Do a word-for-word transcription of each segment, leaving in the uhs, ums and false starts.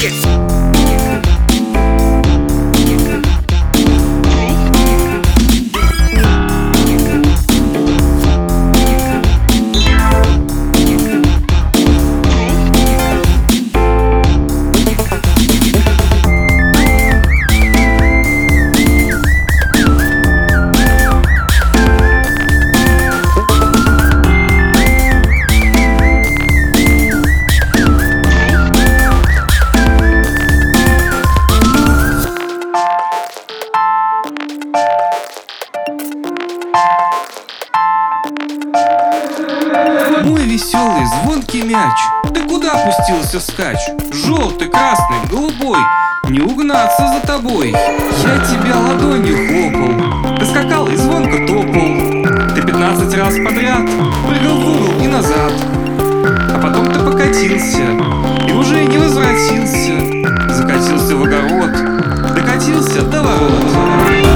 Мой веселый, звонкий мяч, ты куда пустился вскачь? Желтый, красный, голубой, не угнаться за тобой. Я тебя ладонью хлопал, ты скакал и звонко топал. Ты пятнадцать раз подряд прыгал в угол и назад. А потом ты покатился и уже не возвратился. Закатился в огород, докатился до ворот.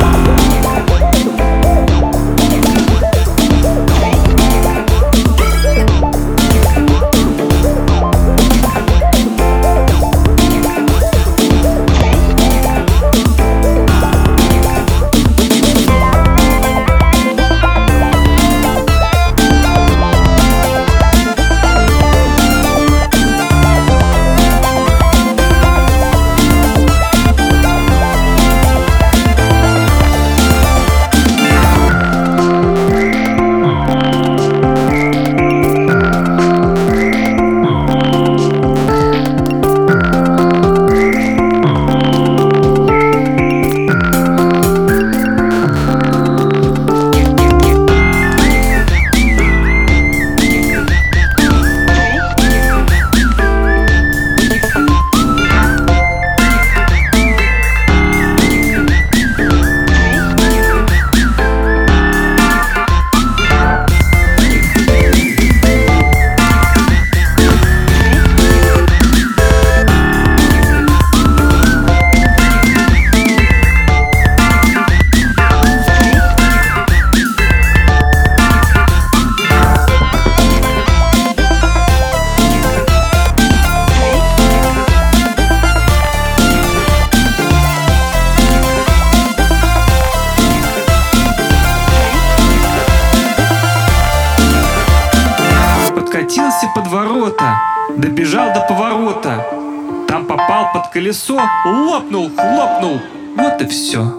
Катился под ворота, добежал до поворота. Там попал под колесо, лопнул, хлопнул. Вот и все.